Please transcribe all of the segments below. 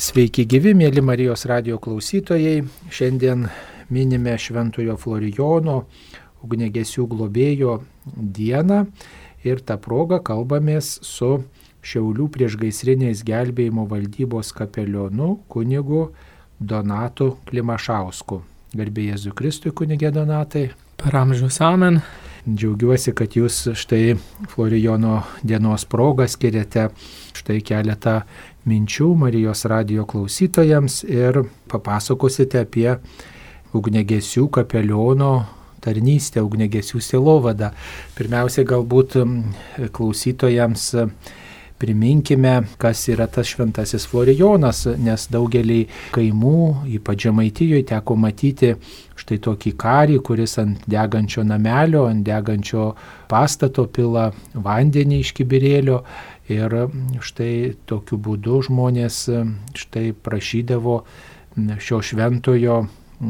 Sveiki gyvi, mėly Marijos radijo klausytojai. Šiandien minime Šventojo Florijono ugniagesių globėjo dieną ir tą progą kalbamės su Šiaulių priešgaisrinės gelbėjimo valdybos kapelionu kunigu Donatu Klimašausku. Garbė Jėzui Kristui, kunigė Donatai. Per amžius amen. Džiaugiuosi, kad jūs štai Florijono dienos progą skiriate štai keletą minčių Marijos radijo klausytojams ir papasakosite apie ugniagesių kapeliono tarnystę, ugniagesių sielovadą. Pirmiausiai galbūt klausytojams priminkime, kas yra tas šventasis Florijonas, nes daugelį kaimų, ypač Žemaitijoje, teko matyti štai tokį karį, kuris ant degančio namelio, ant degančio pastato pila vandenį iš kibirėlio. Ir štai tokiu būdu žmonės štai prašydavo šio šventojo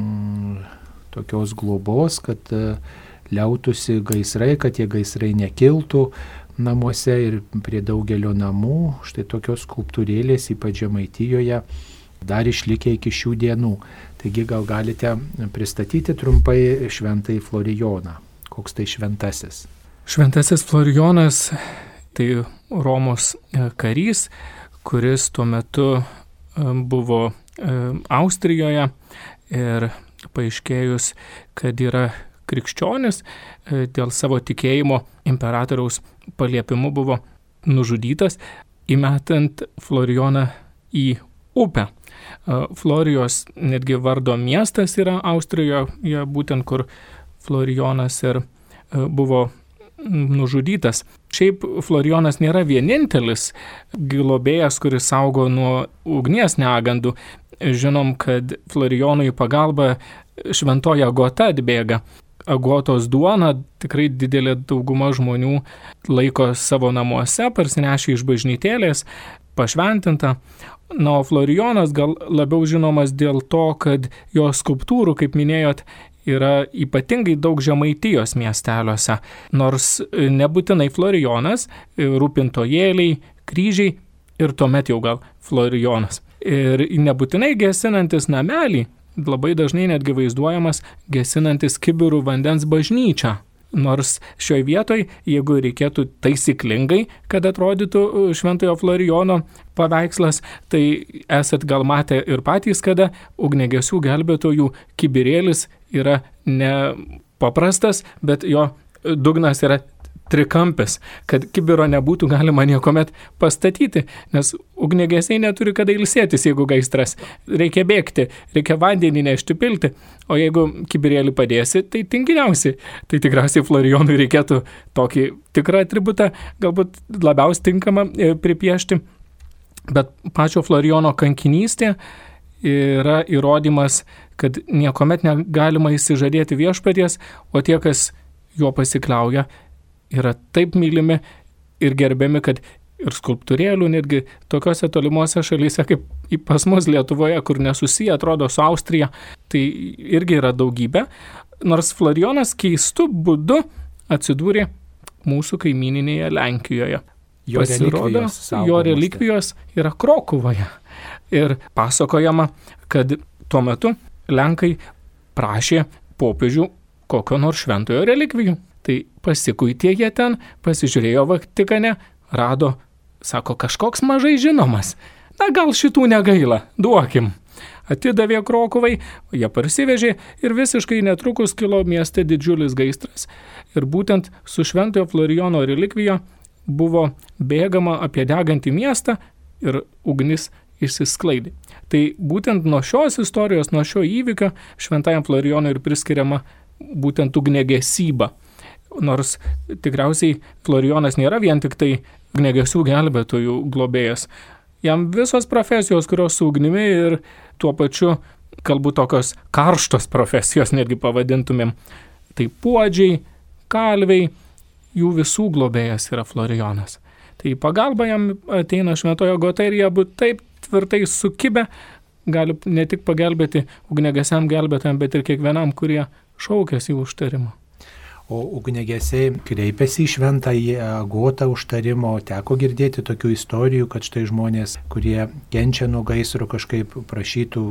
tokios globos, kad liautųsi gaisrai, kad tie gaisrai nekiltų namuose ir prie daugelio namų. Štai tokios skulptūrėlės, ypač Žemaitijoje, dar išlikę iki šių dienų. Taigi gal galite pristatyti trumpai šventąjį Florijoną. Koks tai šventasis? Šventasis Florijonas tai Romos karys, kuris tuo metu buvo Austrijoje ir paaiškėjus, kad yra krikščionis, dėl savo tikėjimo imperatoriaus paliepimu buvo nužudytas, įmetant Florijoną į upę. Florijos netgi vardo miestas yra Austrijoje, būtent kur Florijonas ir buvo nužudytas. Šiaip Florijonas nėra vienintelis globėjas, kuris saugo nuo ugnies negandų. Žinom, kad Florijonui pagalba šventoji Agota atbėga. Agotos duona tikrai didelė dauguma žmonių laiko savo namuose, parsinešę iš bažnytėlės, pašventinta. Na, o Florijonas gal labiau žinomas dėl to, kad jo skulptūrų, kaip minėjot, yra ypatingai daug Žemaitijos miesteliuose, nors nebūtinai Florijonas, rūpintojėliai, kryžiai ir tuomet jau gal Florijonas. Ir nebūtinai gesinantis namelį, labai dažnai netgi vaizduojamas gesinantis kibirų vandens bažnyčią. Nors šioje vietoje, jeigu reikėtų taisyklingai, kad atrodytų šventojo Florijono paveikslas, tai esat gal matę ir patys, kada ugniagesių gelbėtojų kibirėlis yra ne paprastas, bet jo dugnas yra trikampis, kad kibiro nebūtų galima niekuomet pastatyti, nes ugniagesiai neturi kada ilsėtis, jeigu gaisras. Reikia bėgti, reikia vandenį nešti pilti, o jeigu kibirėlį padėsi, tai tinginiausi. Tai tikriausiai Florijonui reikėtų tokį tikrą atributą, galbūt labiausiai tinkamą pripiešti. Bet pačio Florijono kankinystė yra įrodymas, kad niekuomet negalima įsižadėti viešpaties, o tie, kas jo pasikliauja, yra taip mylimi ir gerbiami, kad ir skulptūrėlių netgi tokiose tolimuose šalyse kaip pas mus Lietuvoje, kur nesusiję atrodo su Austrija, tai irgi yra daugybė. Nors Florijonas keistų būdu atsidūrė mūsų kaimyninėje Lenkijoje. Pasirodo, jo relikvijos yra Krokuvoje. Ir pasakojama, kad tuo metu Lenkai prašė popiežių kokio nors šventojo relikvijų. Tai pasikuitė jie ten, pasižiūrėjo Vatikane, rado, sako, kažkoks mažai žinomas. Na, gal šitų negaila, duokim. Atidavė Krokuvai, jie parsivežė ir visiškai netrukus kilo mieste didžiulis gaisras. Ir būtent su šventojo Florijono relikvija buvo bėgama apie degantį miestą ir ugnis išsisklaidė. Tai būtent nuo šios istorijos, nuo šio įvykio šventajam Florijonui ir priskiriama būtent ugniagesyba. Nors tikriausiai Florijonas nėra vien tik tai ugniagesių gelbėtojų globėjas. Jam visos profesijos, kurios su ugnimi ir tuo pačiu, galbūt tokios karštos profesijos, netgi pavadintumėm. Tai puodžiai, kalviai, jų visų globėjas yra Florijonas. Tai pagalba jam ateina šventojo Agota ir jie būtų taip tvirtai sukibę, gali ne tik pagelbėti ugniagesiam gelbėtojam, bet ir kiekvienam, kurie šaukėsi į užtarimą. O ugniagesiai kreipiasi į Šventąjį Agotą užtarimo. Teko girdėti tokių istorijų, kad štai žmonės, kurie kenčia nuo gaisro, kažkaip prašytų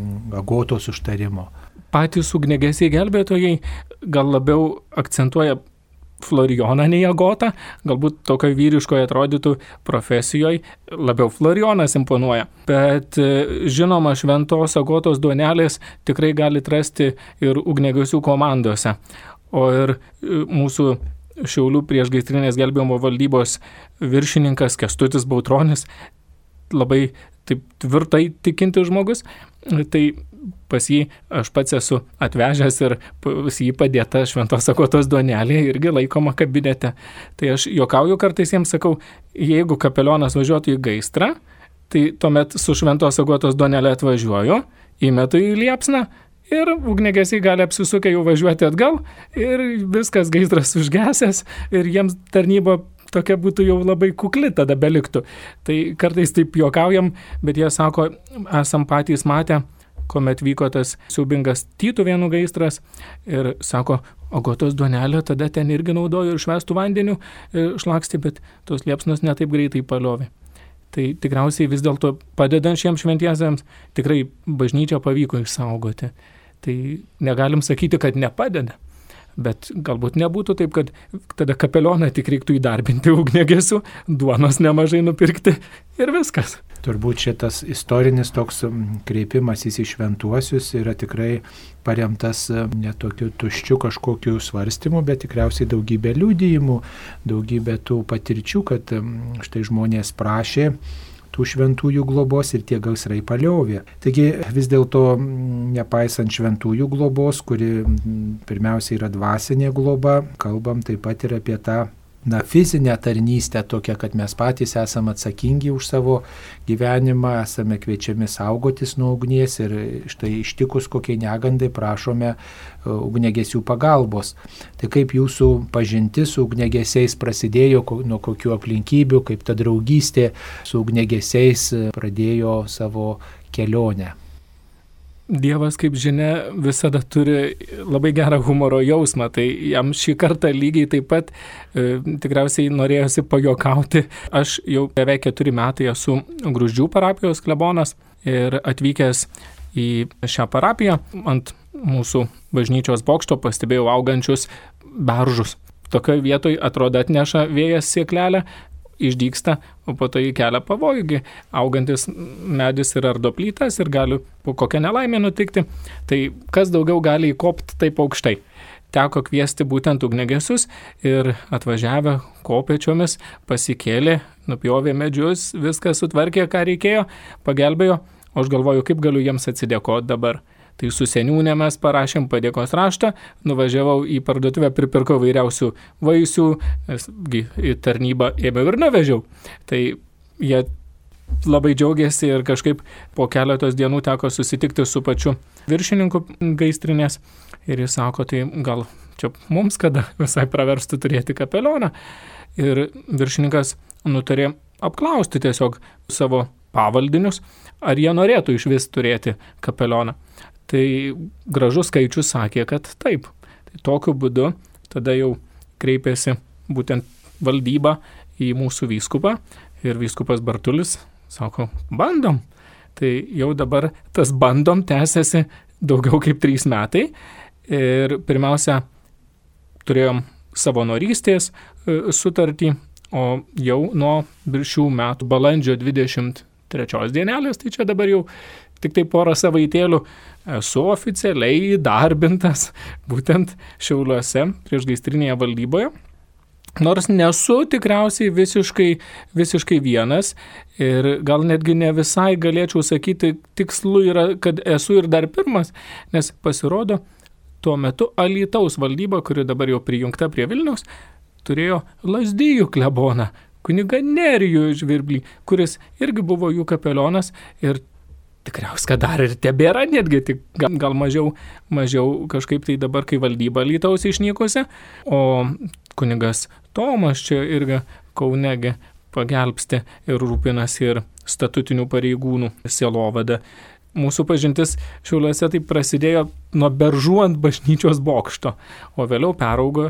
Agotos užtarimo. Patys ugniagesiai gelbėtojai gal labiau akcentuoja Florijoną nei Agotą, galbūt tokio vyriškoje atrodytų profesijoje labiau Florijonas imponuoja. Bet žinoma, šventos Agotos duonelės tikrai gali rasti ir ugniagesių komandose. O ir mūsų Šiaulių priešgaisrinės gelbėjimo valdybos viršininkas Kęstutis Bautronis, labai taip tvirtai tikintis žmogus, tai pas jį aš pats esu atvežęs ir pas jį padėta šventos Agotos duonelė irgi laikoma kabinete. Tai aš juokauju kartais jiems, sakau, jeigu kapelionas važiuotų į gaisrą, tai tuomet su šventos Agotos duonelė atvažiuoju, įmetu į liepsną ir ugniagesiai gali apsisukę jau važiuoti atgal ir viskas, gaisras užgesęs ir jiems tarnyba tokia būtų jau labai kukli tada beliktų. Tai kartais taip juokaujam, bet jie sako, esam patys matę, kuomet vyko tas siaubingas Tytuvėnų gaisras ir sako, Agotos duonelė tada ten irgi naudojo ir švęstų vandeniu šlakstė, bet tos liepsnos netaip greitai paliovė. Tai tikriausiai vis dėlto padedant šiems šventiesiems tikrai bažnyčią pavyko išsaugoti. Tai negalim sakyti, kad nepadeda. Bet galbūt nebūtų taip, kad tada kapelioną tik reiktų įdarbinti ugniagesių, duonos nemažai nupirkti ir viskas. Turbūt šitas istorinis toks kreipimasis į šventuosius yra tikrai paremtas ne tokiu tuščiu kažkokiu svarstymu, bet tikriausiai daugybė liudijimų, daugybė tų patirčių, kad štai žmonės prašė tų šventųjų globos ir tie gaisrai paliovė. Taigi vis dėlto, nepaisant šventųjų globos, kuri pirmiausia yra dvasinė globa, kalbam taip pat ir apie tą fizinę tarnystę tokią, kad mes patys esame atsakingi už savo gyvenimą, esame kviečiami saugotis nuo ugnies ir štai ištikus kokiai negandai prašome ugniagesių pagalbos. Tai kaip jūsų pažintis su ugniagesiais prasidėjo, nuo kokių aplinkybių, kaip ta draugystė su ugniagesiais pradėjo savo kelionę? Dievas, kaip žinia, visada turi labai gerą humoro jausmą, tai jam šį kartą lygiai taip pat tikriausiai norėjosi pajuokauti. Aš jau beveik 4 metai esu Gruzdžių parapijos klebonas ir atvykęs į šią parapiją ant mūsų bažnyčios bokšto pastebėjau augančius beržus. Tokioje vietoje atrodo atneša vėjas sėklelę, išdygsta, o po to į kelią pavojų, augantis medis ir ardo plytas ir gali po kokią nelaimę nutikti. Tai kas daugiau gali įkopti taip aukštai? Teko kviesti būtent ugniagesius ir atvažiavę kopėčiomis pasikėlė, nupjovė medžius, viską sutvarkė, ką reikėjo, pagelbėjo, o aš galvoju, kaip galiu jiems atsidėkoti dabar. Tai su seniūne mes parašėm padėkos raštą, nuvažiavau į parduotuvę, pripirkau vairiausių vaisių, į tarnybą ėmiau ir nuvežiau. Tai jie labai džiaugiasi ir kažkaip po keletos dienų teko susitikti su pačiu viršininku gaisrinės ir jis sako, tai gal čia mums kada visai praverstų turėti kapelioną. Ir viršininkas nutarė apklausti tiesiog savo pavaldinius, ar jie norėtų iš vis turėti kapelioną. Tai gražus skaičius sakė, kad taip. Tai tokiu būdu tada jau kreipėsi būtent valdyba į mūsų vyskupą ir vyskupas Bartulis sako, bandom. Tai jau dabar tas bandom tęsiasi daugiau kaip 3 metai ir pirmiausia turėjom savanorystės sutartį, o jau nuo šių metų balandžio 23 dienelės, tai čia dabar jau tik tai porą savaitėlių esu oficialiai įdarbintas būtent Šiauliuose priešgaisrinėje valdyboje. Nors nesu tikriausiai visiškai vienas ir gal netgi ne visai galėčiau sakyti, tikslu yra, kad esu ir dar pirmas, nes pasirodo, tuo metu Alytaus valdyba, kuri dabar jau prijungta prie Vilniaus, turėjo Lazdijų kleboną, kunigą Nerijų Žvirblį, kuris irgi buvo jų kapelionas ir tikriausiai, kad dar ir tebėra netgi, tik gal mažiau kažkaip tai dabar, kai valdyba Alytaus išnykusi, o kunigas Tomas čia irgi Kaunegi pagelbsti ir rūpinasi ir statutinių pareigūnų sielovada. Mūsų pažintis Šiauliuose taip prasidėjo nuo beržų ant bažnyčios bokšto, o vėliau peraugo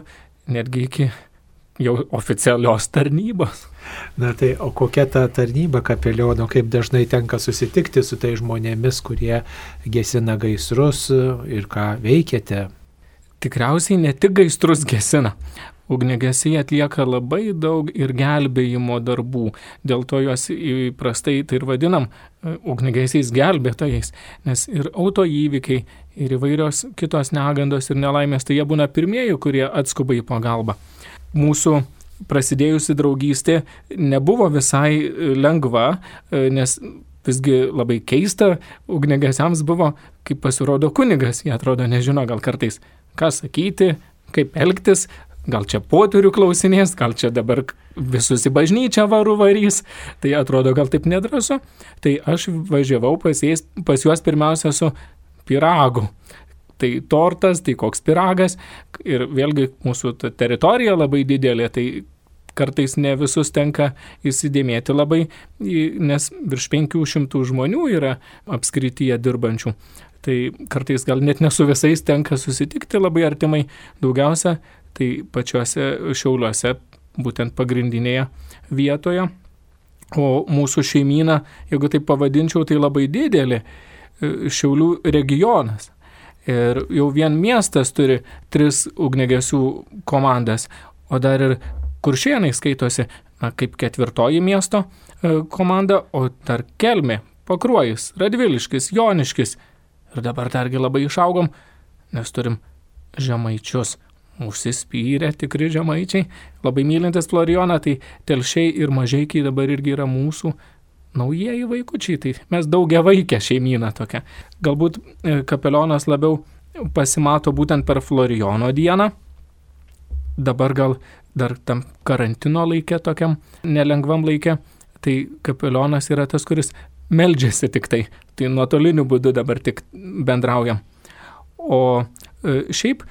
netgi iki jau oficialios tarnybos. Na tai, o kokia ta tarnyba kapeliono, kaip dažnai tenka susitikti su tai žmonėmis, kurie gesina gaisrus ir ką veikiate? Tikriausiai ne tik gaisrus gesina. Ugniagesiai atlieka labai daug ir gelbėjimo darbų. Dėl to juos įprastai tai ir vadinam ugniagesiais gelbėtojais, nes ir autoįvykiai, ir įvairios kitos negandos ir nelaimės, tai jie būna pirmieji, kurie atskuba į pagalbą. Mūsų prasidėjusi draugystė nebuvo visai lengva, nes visgi labai keista ugniagesiams buvo, kaip pasirodo kunigas, jie atrodo nežino gal kartais, ką sakyti, kaip elgtis, gal čia poterių klausinės, gal čia dabar visus į bažnyčią varys, tai atrodo gal taip nedrąsu. Tai aš važiavau pas juos pirmiausia su pyragu. Tai tortas, tai koks pyragas ir vėlgi mūsų teritorija labai didelė, tai kartais ne visus tenka įsidėmėti labai, nes virš 500 žmonių yra apskrityje dirbančių. Tai kartais gal net ne su visais tenka susitikti labai artimai, daugiausia tai pačiuose Šiauliuose, būtent pagrindinėje vietoje. O mūsų šeimyna, jeigu taip pavadinčiau, tai labai didelė Šiaulių regionas. Ir jau vien miestas turi 3 ugniagesių komandas, o dar ir Kuršėnai skaitosi kaip 4 miesto komanda, o dar Kelmė, Pakruojis, Radviliškis, Joniškis. Ir dabar dargi labai išaugom, nes turim žemaičius. Užsispyrę tikri žemaičiai, labai mylintis Florijoną, tai Telšiai ir Mažeikiai dabar irgi yra mūsų naujieji vaikučiai, tai mes daugiavaikė šeimyna tokia. Galbūt kapelionas labiau pasimato būtent per Florijono dieną, dabar gal dar tam karantino laike, tokiam nelengvam laike, tai kapelionas yra tas, kuris meldžiasi tik tai nuotoliniu būdu dabar tik bendraujam. O šiaip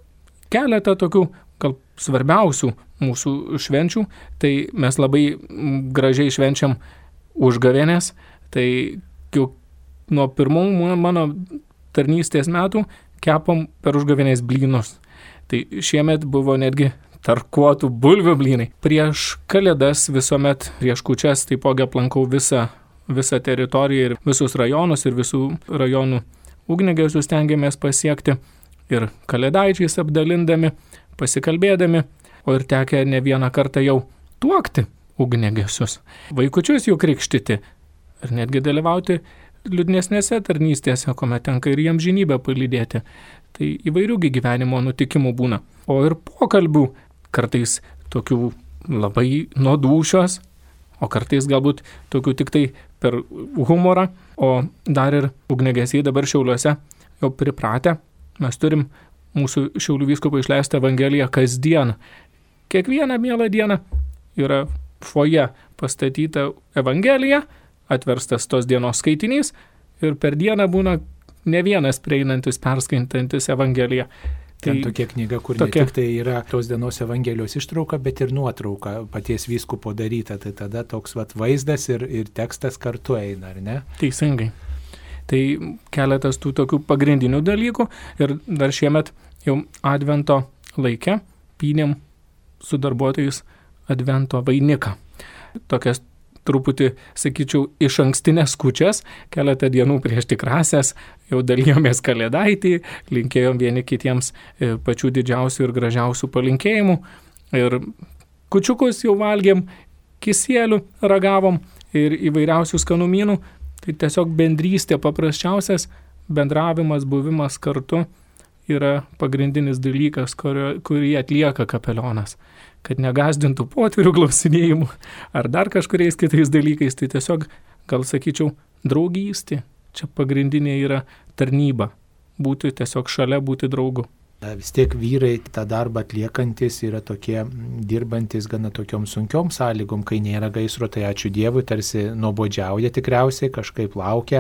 keletą tokių gal svarbiausių mūsų švenčių, tai mes labai gražiai švenčiam užgavėnės, tai jau nuo pirmų mano tarnystės metų kepam per užgavėnės blynus. Tai šiemet buvo netgi tarkuotų bulvių blynai. Prieš Kalėdas visuomet prieš kūčias taipogi aplankau visą teritoriją ir visus rajonus ir visų rajonų ugniagesius stengiamės pasiekti. Ir kalėdaičiais apdalindami, pasikalbėdami, o ir tekę ne vieną kartą jau tuokti ugniagesius. Vaikučius jau krikštyti ir netgi dalyvauti liūdnesnėse tarnystėse, kuomet tenka ir jiems žinybę palydėti. Tai įvairiųgi gyvenimo nutikimų būna. O ir pokalbių kartais tokių labai nuodūšios, o kartais galbūt tokių tik tai per humorą, o dar ir ugniagesiai dabar Šiauliuose jau pripratę. Mes turim mūsų Šiaulių vyskupo išleistą Evangeliją kasdien. Kiekvieną mielą dieną yra foje pastatyta Evangelija, atverstas tos dienos skaitinys ir per dieną būna ne vienas prieinantis, perskaitantis Evangeliją. Ten tokia knyga, kur ne tik tai yra tos dienos Evangelijos ištrauka, bet ir nuotrauka paties vyskupo daryta. Tai tada toks vaizdas ir tekstas kartu eina, ar ne? Teisingai. Tai keletas tų tokių pagrindinių dalykų ir dar šiemet jau advento laike pynėm su darbuotojais advento vainiką. Tokias truputį, sakyčiau, iš ankstinės kūčias, keletą dienų prieš tikrasias, jau dalijomės kalėdaitį, linkėjom vieni kitiems pačių didžiausių ir gražiausių palinkėjimų. Ir kūčiukus jau valgėm, kisielių ragavom ir įvairiausių skanumynų. Tai tiesiog bendrystė, paprasčiausias bendravimas, buvimas kartu yra pagrindinis dalykas, kurį atlieka kapelionas. Kad negazdintų potverių klausinėjimų ar dar kažkuriais kitais dalykais, tai tiesiog, gal sakyčiau, draugystė. Čia pagrindinė yra tarnyba. Būti tiesiog šalia, būti draugu. Vis tiek vyrai tą darbą atliekantis yra tokie dirbantis gana tokiom sunkiom sąlygom, kai nėra gaisro, tai ačiū Dievui, tarsi nuobodžiauja tikriausiai, kažkaip laukia,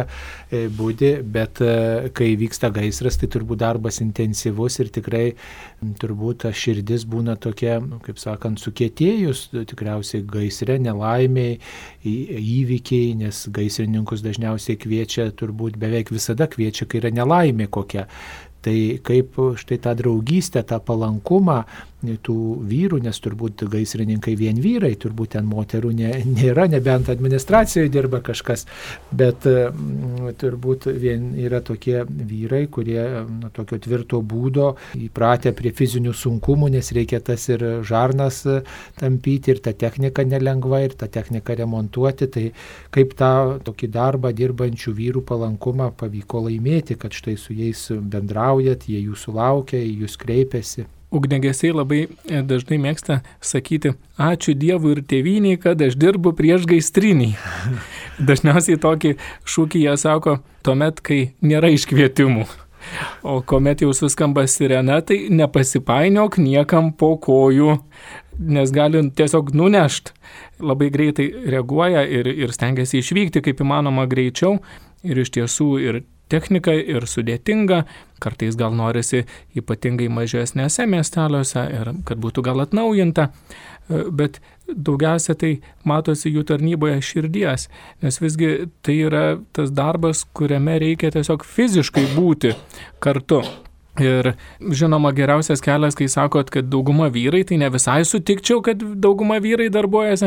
būdi, bet kai vyksta gaisras, tai turbūt darbas intensyvus ir tikrai turbūt ta širdis būna tokia, kaip sakant, sukietėjus, tikriausiai gaisre, nelaimiai, įvykiai, nes gaisrininkus dažniausiai kviečia, turbūt beveik visada kviečia, kai yra nelaimė kokia. Tai kaip štai tą draugystę, tą palankumą tų vyrų, nes turbūt gaisrininkai vien vyrai, turbūt ten moterų nėra, nebent administracijoje dirba kažkas, bet turbūt vien yra tokie vyrai, kurie tokio tvirto būdo įpratę prie fizinių sunkumų, nes reikia tas ir žarnas tampyti, ir ta technika nelengva, ir tą techniką remontuoti. Tai kaip tą tokį darbą dirbančių vyrų palankumą pavyko laimėti, kad štai su jais bendraujat, jie jūsų laukia, jūs kreipiasi. Ugniagesiai labai dažnai mėgsta sakyti, ačiū Dievui ir tėvyniai, kad aš dirbu prieš gaisrinį. Dažniausiai tokį šūkį jie sako tuomet, kai nėra iškvietimų. O kuomet jau suskamba sirena, tai nepasipainiok niekam po kojų, nes gali tiesiog nunešt. Labai greitai reaguoja ir stengiasi išvykti kaip įmanoma greičiau. Ir iš tiesų ir technika, ir sudėtinga. Kartais gal norisi ypatingai mažesnėse miesteliuose ir kad būtų gal atnaujinta. Bet daugiausia tai matosi jų tarnyboje širdies, nes visgi tai yra tas darbas, kuriame reikia tiesiog fiziškai būti kartu. Ir žinoma, geriausias kelias, kai sakot, kad dauguma vyrai, tai ne visai sutikčiau, kad dauguma vyrai darbuojasi,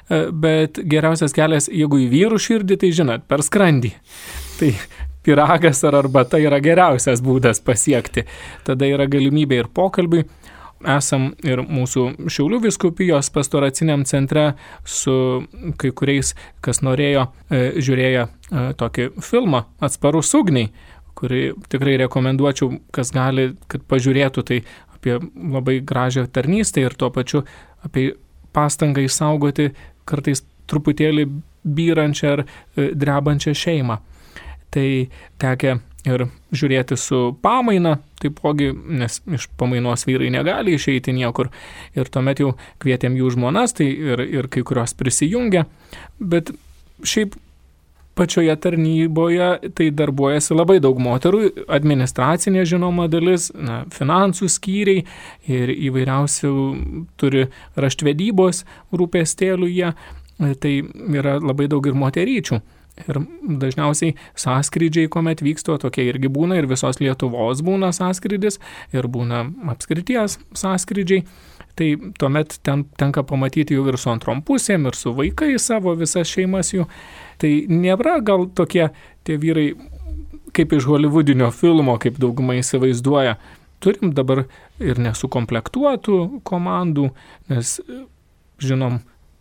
bet geriausias kelias, jeigu į vyrų širdį, tai žinot, per skrandį. Tai pyragas ar arbata yra geriausias būdas pasiekti. Tada yra galimybė ir pokalbiui. Esam ir mūsų Šiaulių vyskupijos pastoraciniam centre su kai kuriais, kas norėjo, žiūrėjo tokį filmą Atsparus ugniai, kurį tikrai rekomenduočiau, kas gali, kad pažiūrėtų tai apie labai gražią tarnystę ir tuo pačiu apie pastangą išsaugoti kartais truputėlį byrančią ar drebančią šeimą. Tai tekia ir žiūrėti su pamaina, taipogi, nes iš pamainos vyrai negali išeiti niekur. Ir tuomet jau kvietėm jų žmonas, tai ir kai kurios prisijungia. Bet šiaip pačioje tarnyboje tai darbuojasi labai daug moterų, administracinė žinoma dalis, finansų skyriai ir įvairiausių turi raštvedybos rūpestėlių jie. Tai yra labai daug ir moteryčių. Ir dažniausiai sąskrydžiai, kuomet vyksta, tokie irgi būna, ir visos Lietuvos būna sąskrydis, ir būna apskrities sąskrydžiai. Tai tuomet tenka pamatyti jau ir su antrom pusėm, ir su vaikais savo, visas šeimas jų. Tai nėra gal tokie tie vyrai kaip iš holivudinio filmo, kaip daugumai įsivaizduoja. Turim dabar ir nesukomplektuotų komandų, nes žinom,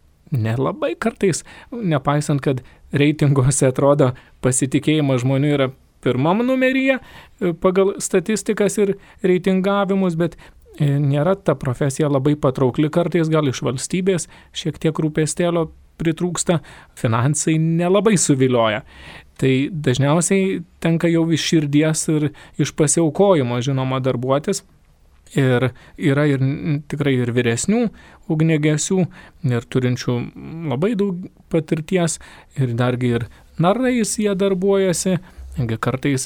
nelabai kartais, nepaisant, kad reitinguose atrodo pasitikėjimas žmonių yra pirmam numeryje pagal statistikas ir reitingavimus, bet nėra ta profesija labai patraukli kartais, gal iš valstybės šiek tiek rūpestėlio pritrūksta, finansai nelabai suvilioja. Tai dažniausiai tenka jau iš širdies ir iš pasiaukojimo, žinoma, darbuotis. Ir yra ir tikrai ir vyresnių ugniagesių, ir turinčių labai daug patirties, ir dargi ir narais jie darbuojasi, kartais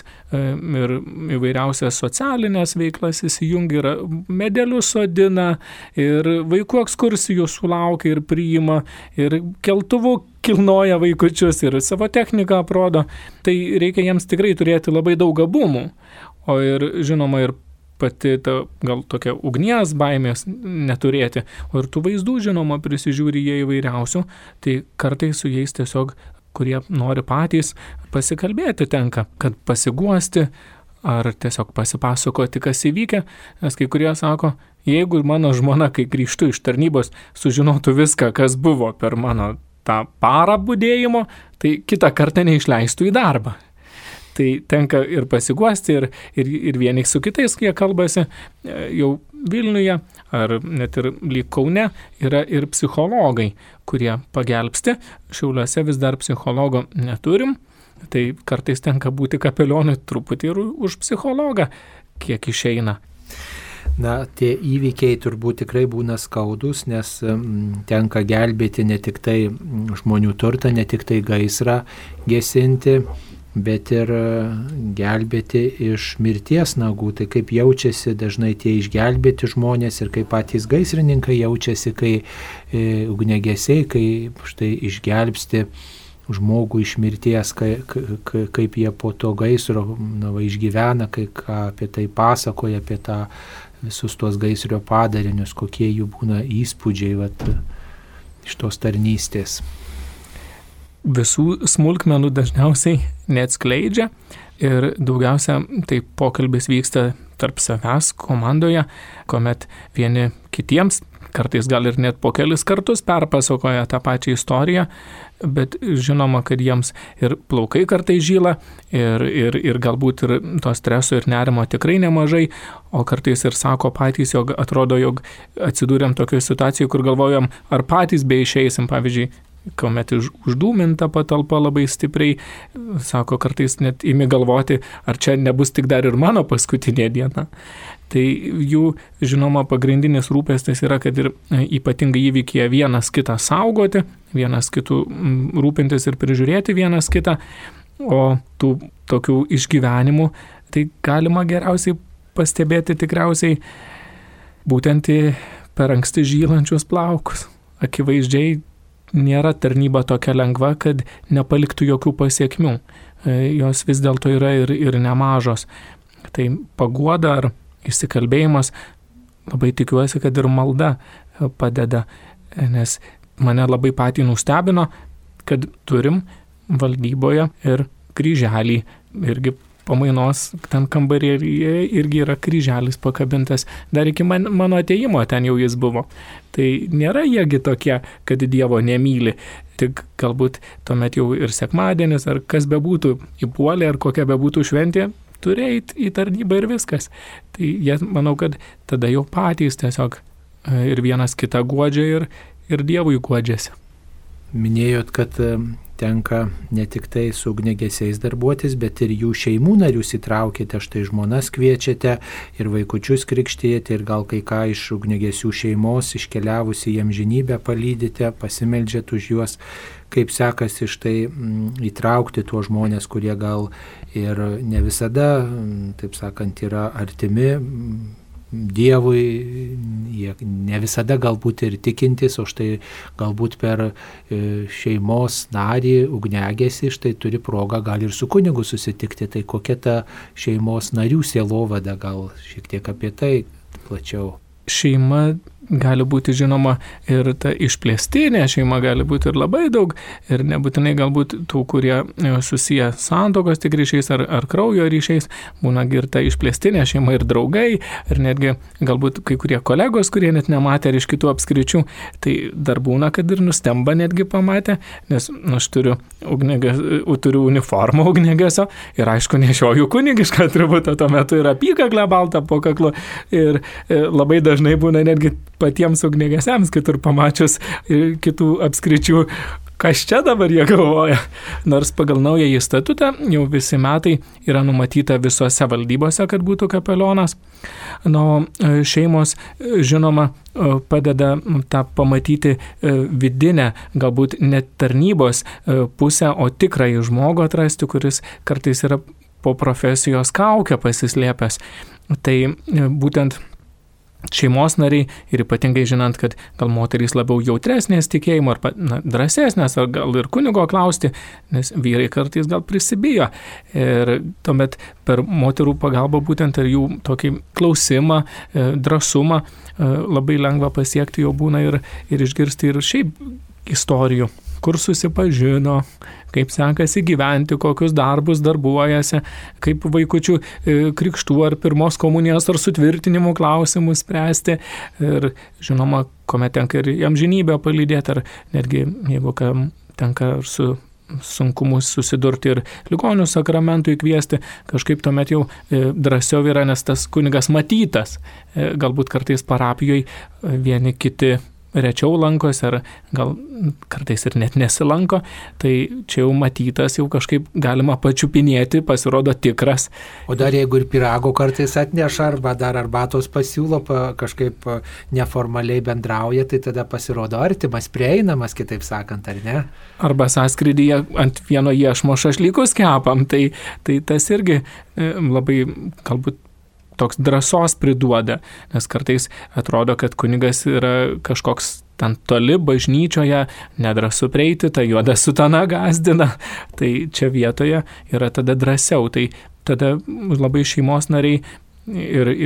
ir įvairiausias socialinės veiklas įsijungia, ir medelius sodina, ir vaikų ekskursijų sulaukia ir priima, ir keltuvu kilnoja vaikučius, ir savo techniką aprodo. Tai reikia jiems tikrai turėti labai daug gabumų, o ir žinoma ir pati ta, gal tokia ugnies baimės neturėti, o ir tų vaizdų, žinoma, prisižiūri jie įvairiausių, tai kartais su jais tiesiog, kurie nori patys pasikalbėti tenka, kad pasiguosti ar tiesiog pasipasakoti, kas įvykę, nes kai kurie sako, jeigu mano žmona, kai grįžtu iš tarnybos, sužinotų viską, kas buvo per mano tą parą budėjimo, tai kitą kartą neišleistų į darbą. Tai tenka ir pasiguosti, ir vieni su kitais, kai jie kalbasi jau Vilniuje, ar net ir lyg Kaune, yra ir psichologai, kurie pagelbsti. Šiauliuose vis dar psichologo neturim, tai kartais tenka būti kapelionui truputį ir už psichologą, kiek išeina. Na, tie įvykiai turbūt tikrai būna skaudus, nes tenka gelbėti ne tik tai žmonių turtą, ne tik tai gaisrą gesinti, bet ir gelbėti iš mirties nagų. Tai kaip jaučiasi dažnai tie išgelbėti žmonės ir kaip patys gaisrininkai jaučiasi, kai ugniagesiai, kai štai išgelbsti žmogų iš mirties, kaip jie po to gaisro išgyvena, ką apie tai pasakoja, apie tą visus tuos gaisrio padarinius, kokie jų būna įspūdžiai iš tos tarnystės. Visų smulkmenų dažniausiai neatskleidžia ir daugiausia tai pokalbis vyksta tarp savęs komandoje, kuomet vieni kitiems, kartais gal ir net po kelis kartus perpasakoja tą pačią istoriją, bet žinoma, kad jiems ir plaukai kartais žyla ir galbūt ir to streso ir nerimo tikrai nemažai, o kartais ir sako patys, jog atrodo, jog atsidūrėm tokioje situacijoje, kur galvojam, ar patys beišeisim, pavyzdžiui, kuomet uždūminta patalpa labai stipriai, sako, kartais net imi galvoti, ar čia nebus tik dar ir mano paskutinė diena. Tai jų, žinoma, pagrindinis rūpestis yra, kad ir ypatingai įvykyje vienas kitą saugoti, vienas kitų rūpintis ir prižiūrėti vienas kitą, o tų tokių išgyvenimų tai galima geriausiai pastebėti tikriausiai būtent per anksti žylančius plaukus. Akivaizdžiai nėra tarnyba tokia lengva, kad nepaliktų jokių pasiekmių. Jos vis dėlto yra ir nemažos. Tai paguoda ar išsikalbėjimas, labai tikiuosi, kad ir malda padeda, nes mane labai patį nustebino, kad turim valdyboje ir kryželį, irgi pamainos ten kambaryje irgi yra kryželis pakabintas, dar iki mano atėjimo ten jau jis buvo. Tai nėra jiegi tokie, kad Dievo nemyli, tik galbūt tuomet jau ir sekmadienis, ar kas bebūtų įpuolė, ar kokia bebūtų šventė, turi eiti į tarnybą ir viskas. Tai jie, manau, kad tada jau patys tiesiog ir vienas kitą guodžia ir Dievui guodžiasi. Minėjot, kad tenka ne tik tai su ugniagesiais darbuotis, bet ir jų šeimų narius įtraukite, štai žmonas kviečiate ir vaikučius krikštijate ir gal kai ką iš ugniagesių šeimos iškeliavusi į amžinybę palydite, pasimeldžiat už juos. Kaip sekasi štai įtraukti tuos žmonės, kurie gal ir ne visada, taip sakant, yra artimi Dievui, jie ne visada galbūt ir tikintis, o štai galbūt per šeimos narį ugniagesį štai turi progą gal ir su kunigu susitikti. Tai kokia ta šeimos narių sielovada, gal šiek tiek apie tai plačiau. Šeima gali būti, žinoma, ir ta išplėstinė šeima gali būti ir labai daug, ir nebūtinai galbūt tų, kurie susiję santuokos tik ryšiais ar kraujo ryšiais, būna ir ta išplėstinė šeima ir draugai, ir netgi galbūt kai kurie kolegos, kurie net nematė ir iš kitų apskričių, tai dar būna, kad ir nustemba netgi pamatę, nes aš turiu uniformą ugniagesio ir aišku nešioju kunigišką atributą, tuo metu yra apykaklė balta po kaklu ir labai dažnai būna netgi patiems ugniagesiams kitur pamačius kitų apskričių, kas čia dabar jie galvoja. Nors pagal naująjį statutą jau visi metai yra numatyta visose valdybose, kad būtų kapelionas. Šeimos, žinoma, padeda tą pamatyti vidinę, galbūt net tarnybos pusę, o tikrąjį žmogų atrasti, kuris kartais yra po profesijos kaukę pasislėpęs. Tai būtent šeimos nariai ir ypatingai žinant, kad gal moterys labiau jautresnės tikėjimo ar drąsesnės, ar gal ir kunigo klausti, nes vyrai kartais gal prisibijo. Ir tuomet per moterų pagalbą būtent ir jų tokį klausimą, drąsumą labai lengva pasiekti jau būna ir išgirsti ir šiaip istorijų, kur susipažino, kaip sekasi gyventi, kokius darbus darbuojasi, kaip vaikučių krikštų ar pirmos komunijos ar sutvirtinimų klausimus spręsti. Ir žinoma, kuomet tenka ir amžinybę palydėti, ar netgi jeigu tenka su sunkumus susidurti ir ligonių sakramentų įkviesti, kažkaip tuomet jau drąsiau yra, nes tas kunigas matytas. Galbūt kartais parapijoje vieni kiti rečiau lankosi, ar gal kartais ir net nesilanko, tai čia jau matytas, jau kažkaip galima pačiupinėti, pasirodo tikras. O dar jeigu ir pyrago kartais atneša, arba dar arbatos pasiūlo, kažkaip neformaliai bendrauja, tai tada pasirodo artimas, prieinamas, kitaip sakant, ar ne? Arba sąskrydyje ant vieno iešmo šašlykus kepam, tai tas irgi labai galbūt toks drąsos priduoda, nes kartais atrodo, kad kunigas yra kažkoks ten toli bažnyčioje, nedrąsu prieiti, ta juoda sutana gąsdina, tai čia vietoje yra tada drąsiau, tai tada labai šeimos nariai ir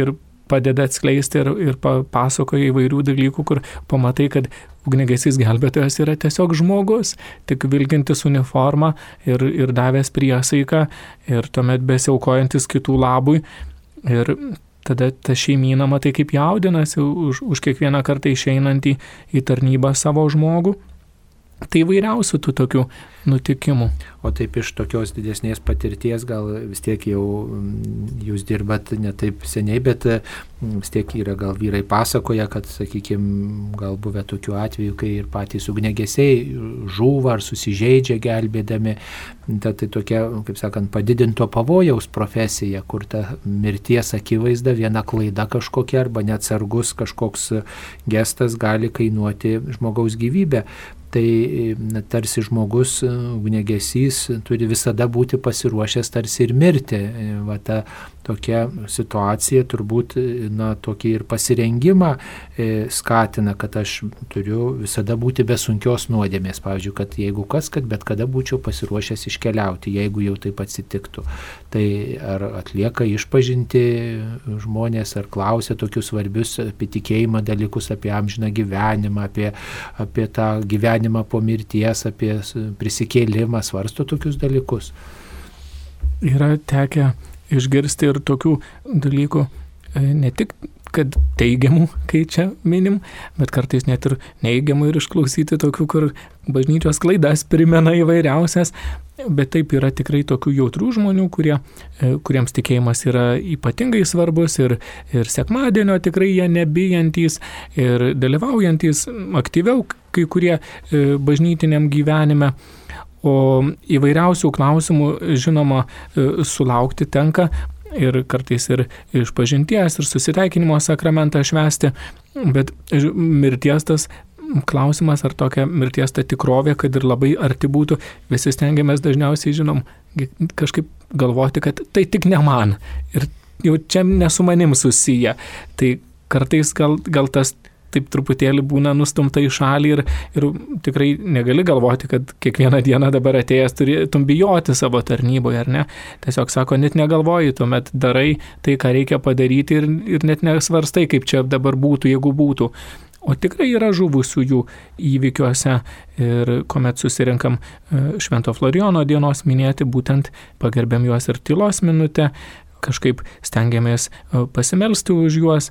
padeda atskleisti ir pasakoja įvairių dalykų, kur pamatai, kad ugniagesys gelbėtojas yra tiesiog žmogus, tik vilkintis uniformą ir davęs priesaiką ir tuomet besiaukojantis kitų labui. Ir tada ta šeimyna, matai, kaip jaudinasi už kiekvieną kartą išeinantį į tarnybą savo žmogų. Tai įvairiausių tų tokių nutikimų. O taip iš tokios didesnės patirties, gal vis tiek jau jūs dirbat ne taip seniai, bet vis tiek yra gal vyrai pasakoja, kad, sakykime, gal buvę tokių atvejų, kai ir patys ugniagesiai žūva ar susižeidžia gelbėdami. Tai tokia, kaip sakant, padidinto pavojaus profesija, kur ta mirties akivaizda, viena klaida kažkokia arba neatsargus kažkoks gestas gali kainuoti žmogaus gyvybę. Tai tarsi žmogus, ugniagesys, turi visada būti pasiruošęs tarsi ir mirti. Va ta tokia situacija turbūt, tokį ir pasirengimą skatina, kad aš turiu visada būti be sunkios nuodėmės. Pavyzdžiui, kad jeigu kad bet kada būčiau pasiruošęs iškeliauti, jeigu jau taip atsitiktų. Tai ar atlieka išpažinti žmonės, ar klausia tokius svarbius apie tikėjimą dalykus, apie amžiną gyvenimą, apie tą gyvenimą po mirties, apie prisikėlimą, svarsto tokius dalykus. Yra tekę išgirsti ir tokių dalykų, ne tik, kad teigiamų, kai čia minim, bet kartais net ir neigiamų ir išklausyti tokių, kur bažnyčios klaidas primena įvairiausias, bet taip yra tikrai tokių jautrių žmonių, kuriems tikėjimas yra ypatingai svarbus ir sekmadienio tikrai jie nebijantys ir dalyvaujantys aktyviau kai kurie bažnytiniam gyvenime. O įvairiausių klausimų, žinoma, sulaukti tenka ir kartais ir išpažinties, ir susitaikinimo sakramentą švęsti, bet mirties tas klausimas ar tokia mirties ta tikrovė, kad ir labai arti būtų, visi stengiamės dažniausiai, žinom, kažkaip galvoti, kad tai tik ne man ir jau čia ne su manim susiję. Tai kartais gal tas taip truputėlį būna nustumta į šalį ir tikrai negali galvoti, kad kiekvieną dieną dabar atėjęs turėtum bijoti savo tarnyboje, ar ne? Tiesiog sako, net negalvoji, tuomet darai tai, ką reikia padaryti ir net nesvarstai, kaip čia dabar būtų, jeigu būtų. O tikrai yra žuvusiųjų įvykiuose ir kuomet susirinkam Švento Florijono dienos minėti, būtent pagerbėm juos ir tylos minutę, kažkaip stengiamės pasimelsti už juos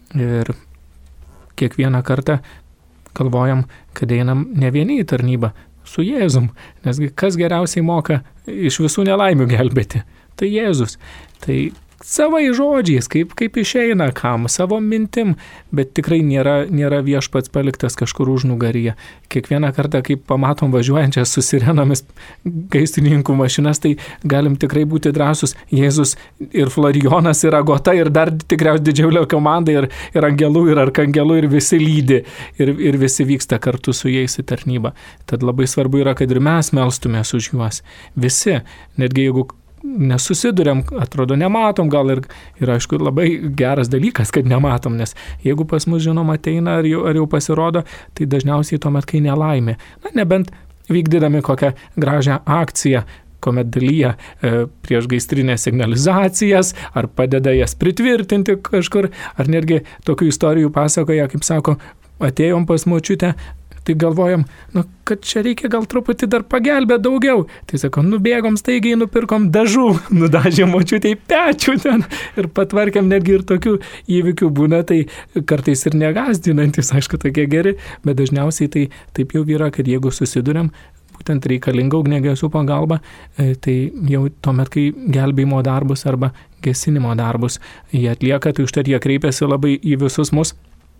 ir kiekvieną kartą galvojam, kad einam ne vieni į tarnybą su Jėzum, nesgi kas geriausiai moka iš visų nelaimių gelbėti, tai Jėzus. Tai savai žodžiais, kaip išeina, kam, savo mintim, bet tikrai nėra viešpats paliktas kažkur užnugaryje. Kiekvieną kartą, kai pamatom važiuojančias su sirenomis gaisrininkų mašinas, tai galim tikrai būti drąsus. Jėzus ir Florijonas ir Agota ir dar tikriausiai didžiulio komanda ir angelų ir arkangelų ir visi lydi ir visi vyksta kartu su jais į tarnybą. Tad labai svarbu yra, kad ir mes melstumės už juos. Visi, netgi jeigu nesusiduriam, atrodo nematom, gal ir aišku labai geras dalykas, kad nematom, nes jeigu pas mus žinoma ateina ar jau pasirodo, tai dažniausiai tuomet, kai nelaimė. Nebent vykdydami kokią gražią akciją, kuomet dalyja prieš gaisrinės signalizacijas, ar padeda jas pritvirtinti kažkur, ar netgi tokių istorijų pasakoja, kaip sako, atėjom pas močiutę, tai galvojam, kad čia reikia gal truputį dar pagelbėti daugiau. Tai sako, nubėgom staigiai, nupirkom dažų, nudažėm močiutei pečių ten ir patvarkėm, netgi ir tokių įvykių būna, tai kartais ir negazdinantis, aišku, tokie geri, bet dažniausiai tai taip jau yra, kad jeigu susiduriam, būtent reikalinga ugniagesių pagalba, tai jau tuomet, kai gelbėjimo darbus arba gesinimo darbus jie atlieka, tai užtat jie kreipiasi labai į visus mus,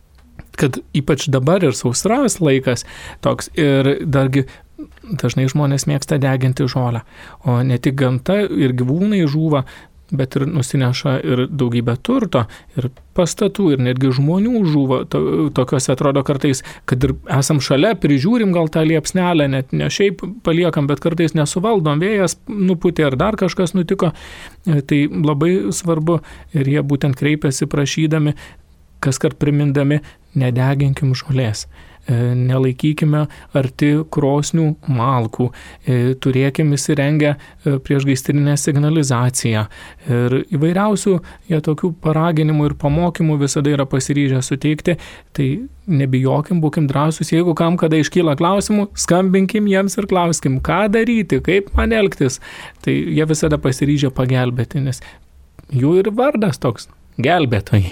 kad ypač dabar ir sausras laikas toks ir dargi dažnai žmonės mėgsta deginti žolę, o ne tik gamta ir gyvūnai žūva, bet ir nusineša ir daugybę turto ir pastatų ir netgi žmonių žūva, tokios atrodo kartais, kad ir esam šalia, prižiūrim gal tą liepsnelę, net ne šiaip paliekam, bet kartais nesuvaldom, vėjas nupūtė ar dar kažkas nutiko, tai labai svarbu ir jie būtent kreipiasi prašydami, kaskart primindami, nedeginkim žolės. nelaikykime arti krosnių malkų, turėkime įsirengę priešgaisrinę signalizaciją ir įvairiausių jie tokių paraginimų ir pamokymų visada yra pasiryžę suteikti, tai nebijokim, būkim drąsūs, jeigu kam kada iškyla klausimų, skambinkim jiems ir klauskim, ką daryti, kaip man elgtis, tai jie visada pasiryžę pagelbėti, nes jų ir vardas toks – gelbėtojai.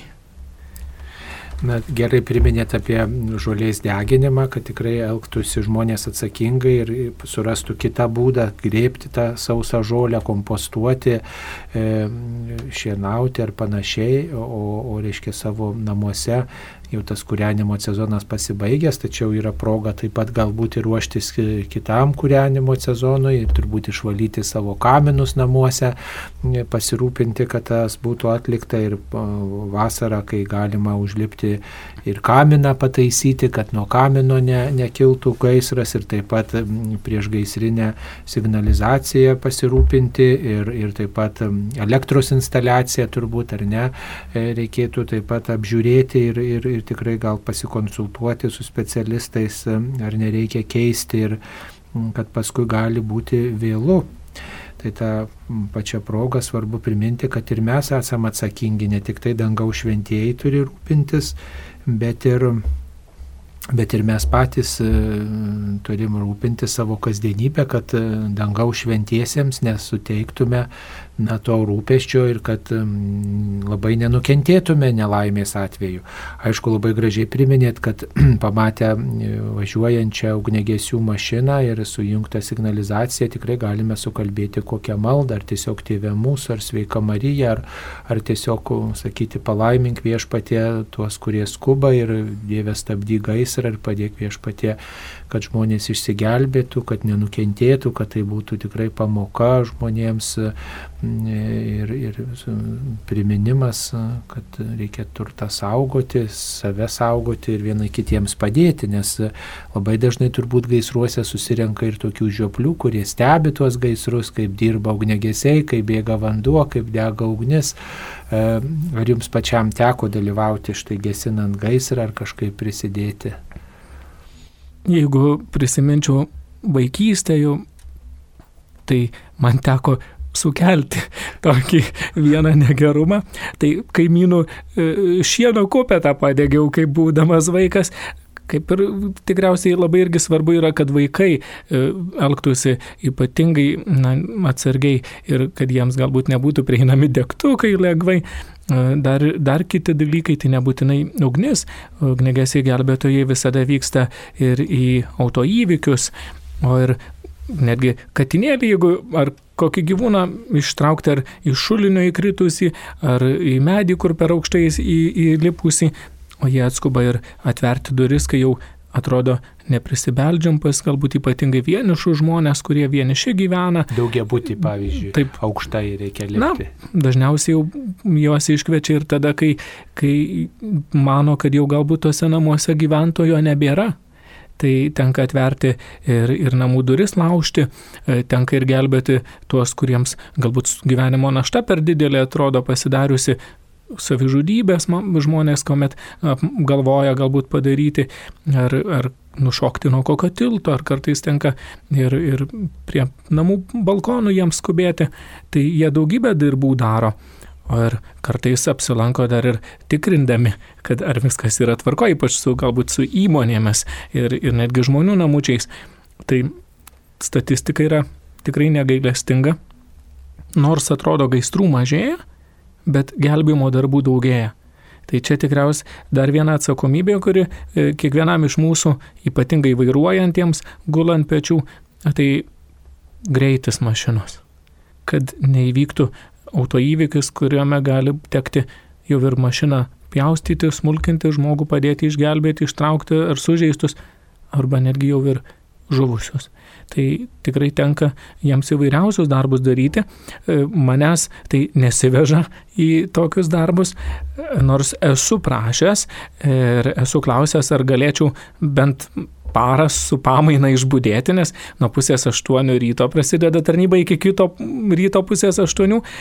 Na, gerai priminėt apie žolės deginimą, kad tikrai elgtųsi žmonės atsakingai ir surastų kitą būdą, grėbti tą sausą žolę, kompostuoti, šienauti ar panašiai, o reiškia savo namuose jau tas kūrenimo sezonas pasibaigęs, tačiau yra proga taip pat galbūt ir ruoštis kitam kūrenimo sezonui ir turbūt išvalyti savo kaminus namuose, pasirūpinti, kad tas būtų atlikta ir vasarą, kai galima užlipti ir kaminą pataisyti, kad nuo kamino nekiltų gaisras ir taip pat priešgaisrinę signalizaciją pasirūpinti ir taip pat elektros instaliaciją turbūt ar ne, reikėtų taip pat apžiūrėti ir tikrai gal pasikonsultuoti su specialistais, ar nereikia keisti ir kad paskui gali būti vėlu. Tai tą pačią progą svarbu priminti, kad ir mes esame atsakingi, ne tik tai dangaus šventieji turi rūpintis, bet ir mes patys turim rūpinti savo kasdienybę, kad dangaus šventiesiems nesuteiktume to rūpesčio ir kad labai nenukentėtume nelaimės atveju. Aišku, labai gražiai priminėt, kad pamatę važiuojančią ugniagesių mašiną ir sujungtą signalizaciją tikrai galime sukalbėti kokią maldą, ar tiesiog Tėve mūsų, ar Sveika Marija, ar tiesiog sakyti palaimink Viešpatie tuos, kurie skuba ir Dieve stabdyk gaisrą ir padėk Viešpatie, kad žmonės išsigelbėtų, kad nenukentėtų, kad tai būtų tikrai pamoka žmonėms ir priminimas, kad reikia turtą saugoti, save saugoti ir vienai kitiems padėti, nes labai dažnai turbūt gaisruose susirenka ir tokių žioplių, kurie stebi tuos gaisrus, kaip dirba ugniagesiai, kaip bėga vanduo, kaip dega ugnis. Ar jums pačiam teko dalyvauti štai gesinant gaisrą ar kažkaip prisidėti? Jeigu prisiminčiau vaikystę, tai man teko sukelti tokį vieną negerumą. Tai kaimynų šieno kupetą padegiau, kaip būdamas vaikas. Kaip ir tikriausiai labai irgi svarbu yra, kad vaikai elgtųsi ypatingai atsargiai ir kad jiems galbūt nebūtų prieinami degtukai lengvai. Dar kiti dalykai, tai nebūtinai ugnis. Ugniagesiai gelbėtojai visada vyksta ir į autoįvykius, o ir netgi katinėlį, jeigu ar kokį gyvūną ištraukti ar iš šulinio įkritusi, ar į medį, kur per aukštai įlipusi, o jie atskuba ir atverti duris, kai jau atrodo neprisibeldžiam pas galbūt ypatingai vienišų žmonės, kurie vieniši gyvena. Daugiabutį, pavyzdžiui, taip aukštai reikia lipti. Dažniausiai jau juos iškviečia ir tada, kai mano, kad jau galbūt tose namuose gyventojo nebėra. Tai tenka atverti ir namų duris laužti, tenka ir gelbėti tuos, kuriems galbūt gyvenimo našta per didelė atrodo pasidariusi, savižudybės žmonės, kuomet galvoja galbūt padaryti, ar nušokti nuo kokio tilto, ar kartais tenka ir prie namų balkonų jiems skubėti, tai jie daugybę darbų daro. O ir kartais apsilanko dar ir tikrindami, kad ar viskas yra tvarko, ypač galbūt su įmonėmis ir netgi žmonių namučiais. Tai statistika yra tikrai negailestinga, nors atrodo gaisrų mažėja, bet gelbėjimo darbų daugėja. Tai čia tikriausiai dar viena atsakomybė, kuri kiekvienam iš mūsų, ypatingai vairuojantiems, gulant pečių, tai greitis mašinos. Kad neįvyktų autoįvykis, kuriame gali tekti jau ir mašiną pjaustyti, smulkinti, žmogų padėti išgelbėti, ištraukti ar sužeistus, arba netgi jau ir žuvusius. Tai tikrai tenka jiems įvairiausius darbus daryti. Manęs tai nesiveža į tokius darbus, nors esu prašęs ir esu klausęs, ar galėčiau bent paras su pamaina išbudėti, nes nuo 7:30 ryto prasideda tarnyba iki kito ryto 7:30,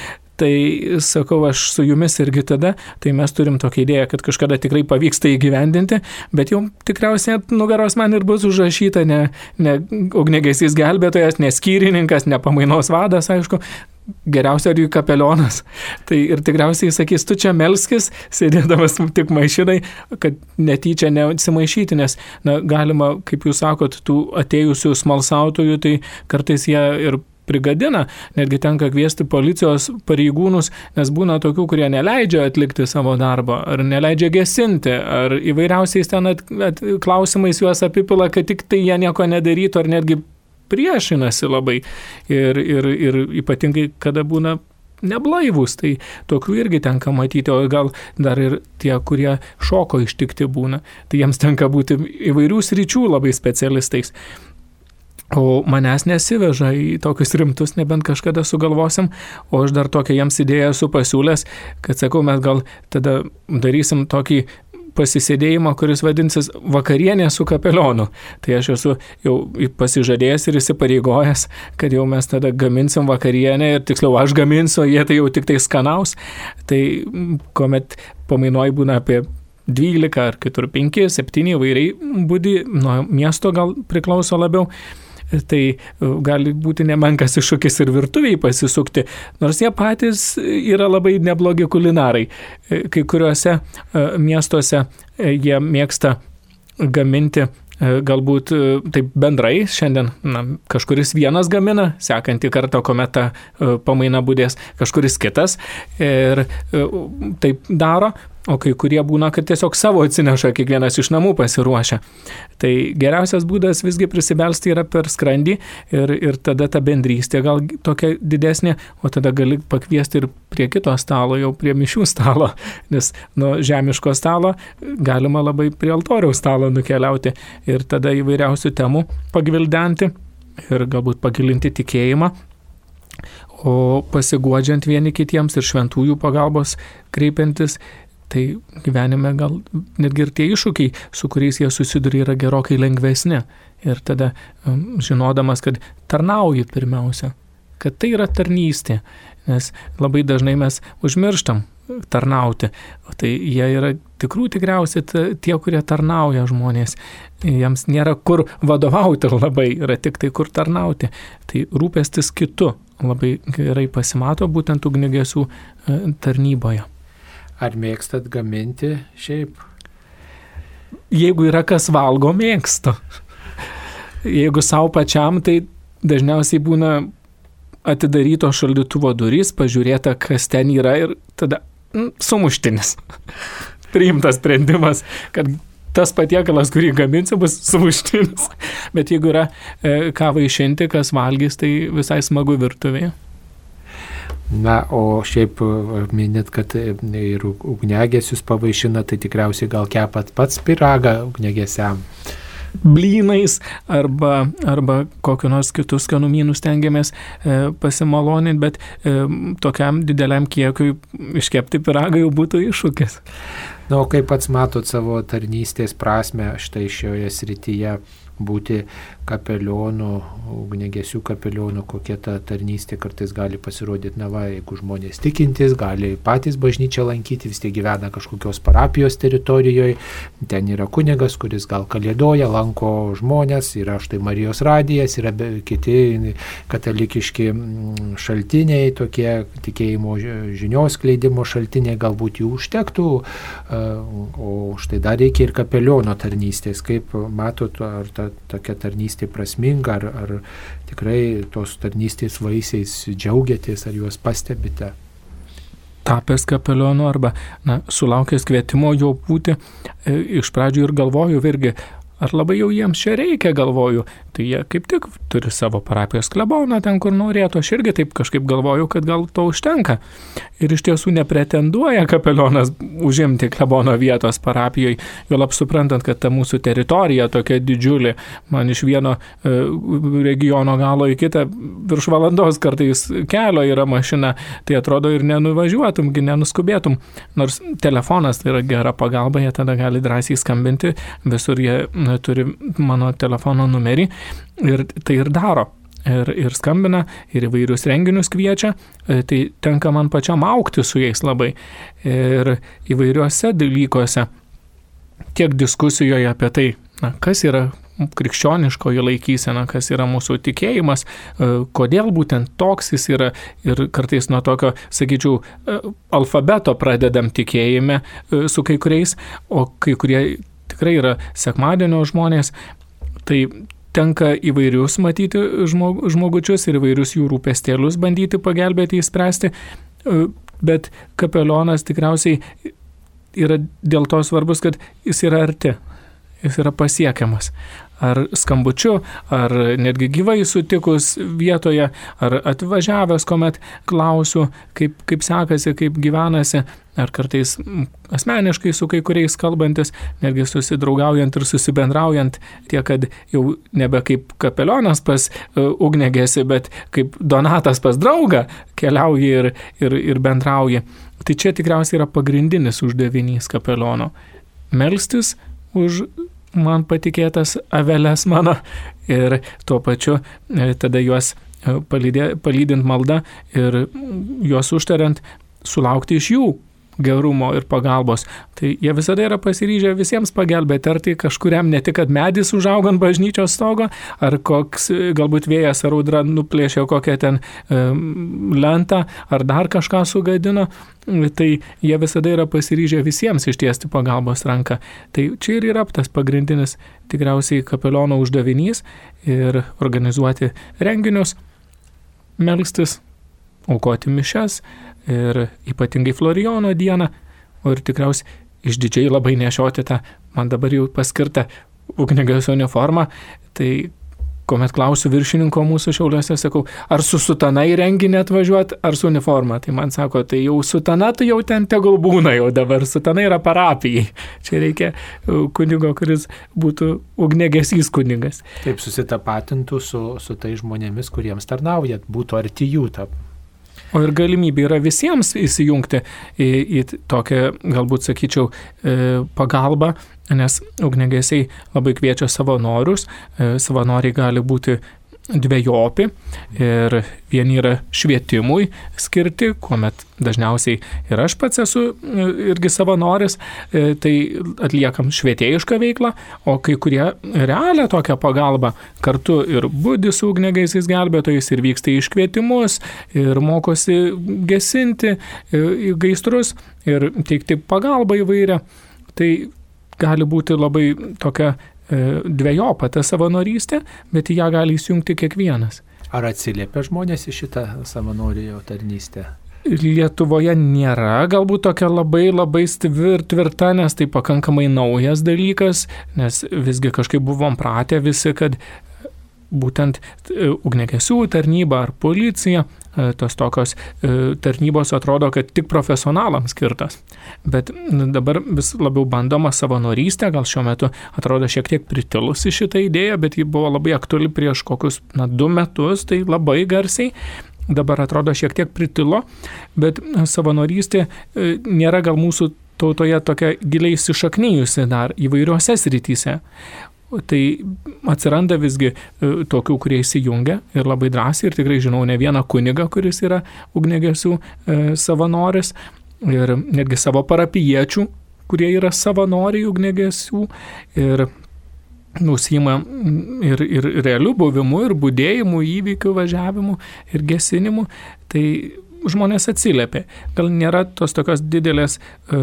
Tai sakau, aš su jumis irgi tada, tai mes turim tokią idėją, kad kažkada tikrai pavyks tai įgyvendinti, bet jau tikriausiai ant nugaros man ir bus užrašyta ne ugniagesys gelbėtojas, ne skyrininkas, ne pamainos vadas, aišku, geriausia ar jų kapelionas. Tai ir tikriausiai sakys, tu čia melskis, sėdėdamas tik maišinai, kad netyčia nesimaišyti, nes galima, kaip jūs sakot, tų atėjusių smalsautojų, tai kartais jie ir prigadina, netgi tenka kviesti policijos pareigūnus, nes būna tokių, kurie neleidžia atlikti savo darbą, ar neleidžia gesinti, ar įvairiausiais ten klausimais juos apipila, kad tik tai jie nieko nedarytų, ar netgi priešinasi labai ir ypatingai, kada būna neblaivus, tai tokių irgi tenka matyti, o gal dar ir tie, kurie šoko ištikti būna, tai jiems tenka būti įvairių sričių labai specialistais. O manęs nesiveža į tokius rimtus, nebent kažkada sugalvosim, o aš dar tokią jiems idėją esu pasiūlęs, kad sakau, mes gal tada darysim tokį pasisėdėjimą, kuris vadinsis vakarienė su kapelionu. Tai aš esu jau pasižadėjęs ir įsipareigojęs, kad jau mes tada gaminsim vakarienę ir tiksliau aš gaminsiu, jie tai jau tik tai skanaus. Tai kuomet pamainoj būna apie 12 ar kitur 5, 7 įvairiai būdi, nuo miesto gal priklauso labiau. Tai gali būti nemenkas iššūkis ir virtuviai pasisukti, nors jie patys yra labai neblogi kulinarai. Kai kuriuose miestuose jie mėgsta gaminti galbūt taip bendrai, šiandien kažkuris vienas gamina, sekantį kartą, kuomet ta pamaina budės kažkuris kitas ir taip daro, o kai kurie būna, kad tiesiog savo atsineša, kiekvienas iš namų pasiruošia. Tai geriausias būdas visgi prisibelsti yra per skrandį ir tada ta bendrystė gal tokia didesnė, o tada gali pakviesti ir prie kito stalo, jau prie mišių stalo, nes nuo žemiško stalo galima labai prie altoriaus stalo nukeliauti ir tada įvairiausių temų pagvildenti ir galbūt pagilinti tikėjimą, o pasiguodžiant vieni kitiems ir šventųjų pagalbos kreipiantis, tai gyvenime gal netgi ir tie iššūkiai, su kuriais jie susiduria, yra gerokai lengvesni. Ir tada žinodamas, kad tarnauji pirmiausia, kad tai yra tarnystė, nes labai dažnai mes užmirštam tarnauti. Tai jie yra tikriausiai tie, kurie tarnauja žmonės. Jiems nėra kur vadovauti labai, yra tik tai kur tarnauti. Tai rūpestis kitu labai gerai pasimato būtent ugniagesių tarnyboje. Ar mėgstat gaminti šiaip? Jeigu yra kas valgo, mėgstu. Jeigu savo pačiam, tai dažniausiai būna atidaryto šaldytuvo durys, pažiūrėta, kas ten yra ir tada sumuštinis. Priimtas sprendimas, kad tas patiekalas, kurį gaminsiu, bus sumuštinis. Bet jeigu yra ką vaišinti, kas valgys, tai visai smagu virtuvėje. Na, o šiaip minėt, kad ir ugniagesius pavaišina, tai tikriausiai gal kepat pats pyragą ugniagesiam. Blynais arba kokiu nors kitus skanumynus stengiamės pasimaloninti, bet tokiam dideliam kiekiui iškepti pyragą jau būtų iššūkis. Na, o kaip pats matot savo tarnystės prasmę štai šioje srityje? Būti kapelionu, ugniagesių kapelionu, kokia ta tarnystė kartais gali pasirodyti, jeigu žmonės tikintys, gali patys bažnyčią lankyti, vis tiek gyvena kažkokios parapijos teritorijoje, ten yra kunigas, kuris gal kalėdoja, lanko žmonės, yra štai Marijos radijas, yra kiti katalikiški šaltiniai, tokie tikėjimo žinios skleidimo šaltiniai, galbūt jų užtektų, o štai dar reikia ir kapeliono tarnystės. Kaip matot, ar tokia tarnystė prasminga, ar tikrai tos tarnystės vaisiais džiaugiatės, ar juos pastebite? Tapęs kapelionu arba sulaukęs kvietimo jo būti, iš pradžių ir galvoju irgi, ar labai jau jiems čia reikia, galvoju, tai jie kaip tik turi savo parapijos kleboną ten, kur norėtų, aš irgi taip kažkaip galvoju, kad gal to užtenka. Ir iš tiesų nepretenduoja kapelionas užimti klebono vietos parapijoje, juolab suprantant, kad ta mūsų teritorija tokia didžiulė, man iš vieno regiono galo į kitą virš valandos kartais kelio yra mašina, tai atrodo ir nenuvažiuotum, nenuskubėtum, nors telefonas tai yra gera pagalba, jie tada gali drąsiai skambinti, visur jie turi mano telefono numerį ir tai ir daro. ir skambina, ir įvairius renginius kviečia, tai tenka man pačiam augti su jais labai. Ir įvairiuose dalykuose, tiek diskusijoje apie tai, kas yra krikščioniškoji laikysena, kas yra mūsų tikėjimas, kodėl būtent toks jis yra, ir kartais nuo tokio, sakyčiau, alfabeto pradedam tikėjime su kai kuriais, o kai kurie tikrai yra sekmadienio žmonės, tai tenka įvairius matyti žmogučius ir įvairius jų rūpestėlius bandyti pagelbėti įspręsti, bet kapelionas tikriausiai yra dėl to svarbus, kad jis yra arti, jis yra pasiekiamas. Ar skambučiu, ar netgi gyvai sutikus vietoje, ar atvažiavęs, kuomet klausiu, kaip sekasi, kaip gyvenasi, ar kartais asmeniškai su kai kuriais kalbantis, netgi susidraugaujant ir susibendraujant, tiek, kad jau nebe kaip kapelionas pas ugniagesį, bet kaip Donatas pas draugą keliauji ir bendrauji. Tai čia tikriausiai yra pagrindinis uždavinys kapeliono. Melstis už man patikėtas aveles mano ir tuo pačiu tada juos palydint maldą ir juos užtariant sulaukti iš jų gerumo ir pagalbos. Tai jie visada yra pasiryžę visiems pagelbėti, ar tai kažkuriam ne tik, kad medis užaugant bažnyčios stogo, ar koks galbūt vėjas ar audra nuplėšė kokią ten lentą, ar dar kažką sugadino, tai jie visada yra pasiryžę visiems ištiesti pagalbos ranką. Tai čia ir yra tas pagrindinis tikriausiai kapeliono uždavinys ir organizuoti renginius, melstis, aukoti mišias ir ypatingai Florijono dieną, o ir tikriausiai išdidžiai labai nešioti tą, man dabar jau paskirtą ugniagesio uniformą, tai kuomet klausiu viršininko mūsų Šiauliuose, sakau, ar su sutana į renginį atvažiuoti, ar su uniforma, tai man sako, tai jau sutana, tai jau ten tegul būna jau dabar, sutana yra parapijai, čia reikia kunigo, kuris būtų ugniagesys kunigas. Taip susitapatintų su tai žmonėmis, kuriems tarnaujat, būtų arti jų tą. O ir galimybė yra visiems įsijungti į tokią, galbūt sakyčiau, pagalbą, nes ugniagesiai labai kviečia savanorius, savanoriai gali būti dvejopi ir vieni yra švietimui skirti, kuomet dažniausiai ir aš pats esu irgi savanoris, tai atliekam švietėjišką veiklą, o kai kurie realią tokią pagalbą kartu ir budi su ugniagesiais gelbėtojais ir vyksta į iškvietimus ir mokosi gesinti gaisrus ir teikti pagalbą įvairią. Tai gali būti labai tokia dvejopa ta savanorystė, bet į ją gali įsijungti kiekvienas. Ar atsiliepia žmonės į šitą savanorijo tarnystę? Lietuvoje nėra galbūt tokia labai tvirta, nes tai pakankamai naujas dalykas, nes visgi kažkaip buvom pratę visi, kad būtent ugniagesių tarnyba ar policija, tos tokios tarnybos atrodo, kad tik profesionalams skirtas. Bet dabar vis labiau bandoma savanorystė, gal šiuo metu atrodo šiek tiek pritilusi šitą idėją, bet ji buvo labai aktuali prieš kokius 2 metus, tai labai garsiai. Dabar atrodo šiek tiek pritilo, bet savanorystė nėra gal mūsų tautoje tokia giliai įsišaknijusi dar įvairiuose srityse. Tai atsiranda visgi tokių, kurie įsijungia ir labai drąsiai, ir tikrai žinau ne vieną kunigą, kuris yra ugniagesių savanoris, ir netgi savo parapijiečių, kurie yra savanoriai ugniagesių ir užsiima ir realių buvimu, ir budėjimu, įvykių važiavimu ir gesinimu. Tai žmonės atsiliepia. Gal nėra tos tokios didelės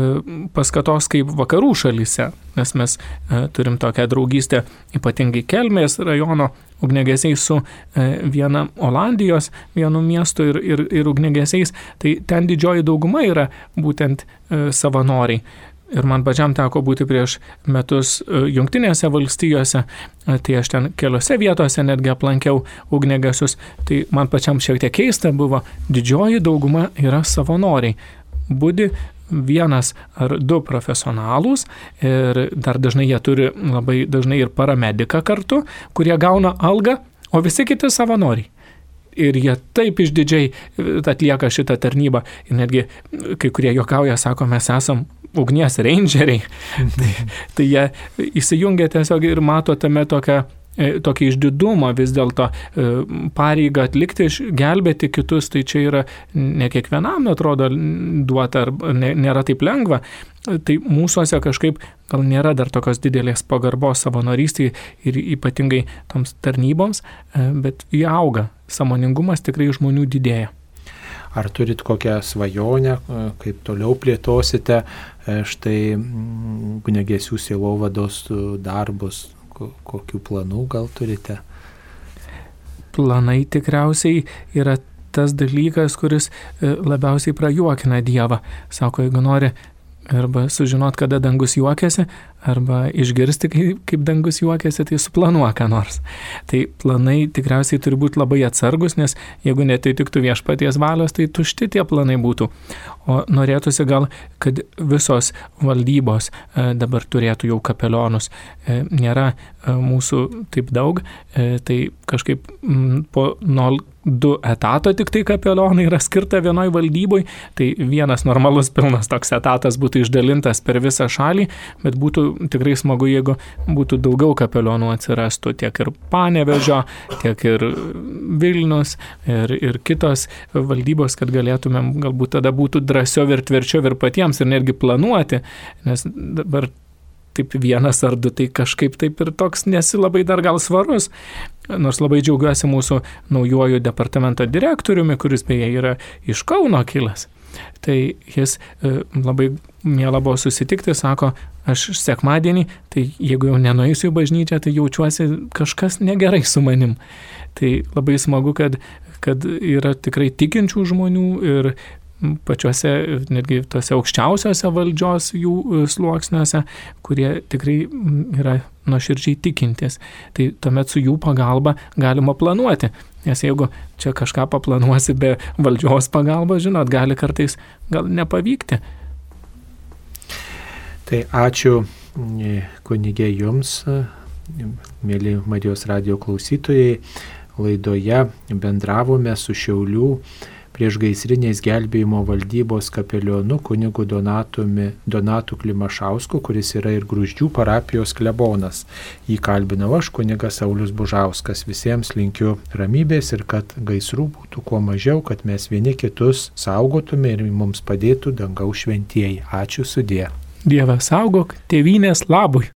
paskatos kaip vakarų šalyse, nes mes turim tokią draugystę ypatingai Kelmės rajono ugniagesiais su viena Olandijos vienu miestu ir ugniagesiais. Tai ten didžioji dauguma yra būtent savanoriai. Ir man pačiam teko būti prieš metus Jungtinėse valstijose, tai aš ten keliose vietose netgi aplankiau ugniagesius, tai man pačiam šiek tiek keista buvo, didžioji dauguma yra savanoriai. Budi 1 ar 2 profesionalūs ir dar dažnai jie turi labai dažnai ir paramediką kartu, kurie gauna algą, o visi kiti savanoriai. Ir jie taip išdidžiai atlieka šitą tarnybą. Ir netgi kai kurie juokauja, sako, mes esam ugnies rangeriai. Tai jie įsijungia tiesiog ir mato tame tokią tokį išdidumą vis dėlto pareigą atlikti, gelbėti kitus, tai čia yra ne kiekvienam atrodo duota, ar nėra taip lengva. Tai mūsuose kažkaip gal nėra dar tokios didelės pagarbos savanorystėje ir ypatingai toms tarnyboms, bet jie auga. Sąmoningumas tikrai žmonių didėja. Ar turit kokią svajonę, kaip toliau plėtosite štai ugniagesių sielovados darbus, kokių planų gal turite? Planai tikriausiai yra tas dalykas, kuris labiausiai prajuokina Dievą. Sako, jeigu nori arba sužinot, kada dangus juokiasi, arba išgirsti, kaip dangus juokiasi, tai suplanuok ką nors. Tai planai tikriausiai turi būti labai atsargus, nes jeigu netitiktų viešpaties valios, tai tušti tie planai būtų. O norėtųsi gal, kad visos valdybos dabar turėtų jau kapelionus. Nėra mūsų taip daug, tai kažkaip po 2 etato tik tai kapelionai yra skirta vienoj valdyboj, tai vienas normalus pilnas toks etatas būtų išdalintas per visą šalį, bet būtų tikrai smagu, jeigu būtų daugiau kapelionų atsirastų, tiek ir Panevėžio, tiek ir Vilnius ir kitos valdybos, kad galėtumėm, galbūt tada būtų drąsiau ir tvirčiau ir patiems ir netgi planuoti, nes dabar taip 1 ar 2, tai kažkaip taip ir toks nesi labai dar gal svarus. Nors labai džiaugiuosi mūsų naujuoju departamento direktoriumi, kuris beje yra iš Kauno kilęs. Tai jis labai miela buvo susitikti, sako, aš sekmadienį, tai jeigu jau nenueisiu į bažnyčią, tai jaučiuosi kažkas negerai su manim. Tai labai smagu, kad yra tikrai tikinčių žmonių ir pačiuose, netgi tose aukščiausiose valdžios jų sluoksniuose, kurie tikrai yra nuoširdžiai tikintis. Tai tuomet su jų pagalba galima planuoti. Nes jeigu čia kažką paplanuosi be valdžios pagalbos, žinot, gali kartais gal nepavykti. Tai ačiū kunige jums, mėly Marijos radijo klausytojai. Laidoje bendravome su Šiaulių priešgaisrinės gelbėjimo valdybos kapelionu kunigu Donatu Klimašausku, kuris yra ir Gruzdžių parapijos klebonas. Jį kalbinau aš, kunigas Saulius Bužauskas. Visiems linkiu ramybės ir kad gaisrų būtų kuo mažiau, kad mes vieni kitus saugotume ir mums padėtų dangaus šventieji. Ačiū, sudie. Dieve saugok tėvynės labui.